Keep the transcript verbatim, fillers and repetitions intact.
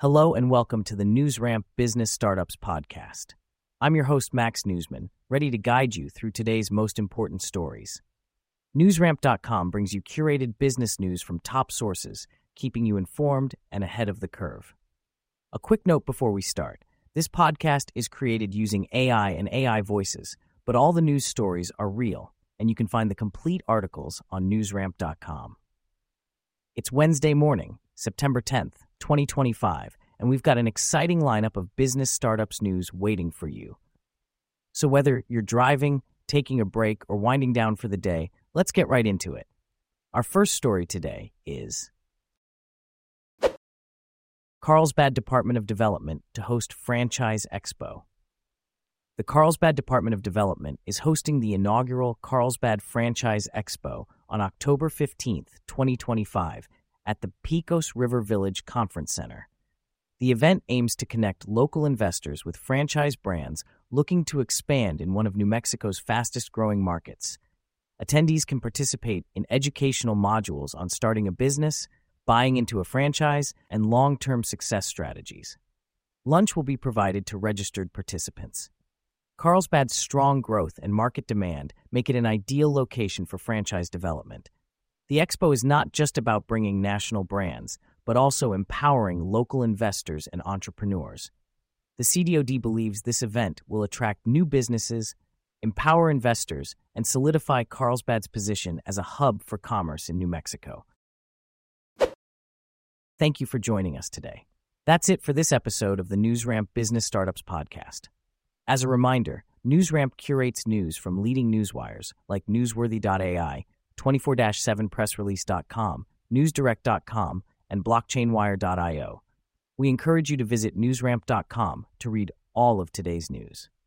Hello and welcome to the NewsRamp Business Startups Podcast. I'm your host, Max Newsman, ready to guide you through today's most important stories. NewsRamp dot com brings you curated business news from top sources, keeping you informed and ahead of the curve. A quick note before we start. This podcast is created using A I and A I voices, but all the news stories are real, and you can find the complete articles on NewsRamp dot com. It's Wednesday morning, September tenth, twenty twenty-five, and we've got an exciting lineup of business startups news waiting for you. So whether you're driving, taking a break, or winding down for the day, let's get right into it. Our first story today is Carlsbad Department of Development to host Franchise Expo. The Carlsbad Department of Development is hosting the inaugural Carlsbad Franchise Expo on October fifteenth, twenty twenty-five, at the Pecos River Village Conference Center. The event aims to connect local investors with franchise brands looking to expand in one of New Mexico's fastest-growing markets. Attendees can participate in educational modules on starting a business, buying into a franchise, and long-term success strategies. Lunch will be provided to registered participants. Carlsbad's strong growth and market demand make it an ideal location for franchise development. The expo is not just about bringing national brands, but also empowering local investors and entrepreneurs. The C D O D believes this event will attract new businesses, empower investors, and solidify Carlsbad's position as a hub for commerce in New Mexico. Thank you for joining us today. That's it for this episode of the NewsRamp Business Startups Podcast. As a reminder, NewsRamp curates news from leading newswires like Newsworthy dot A I, twenty-four seven press release dot com, newsdirect dot com, and blockchain wire dot io. We encourage you to visit newsramp dot com to read all of today's news.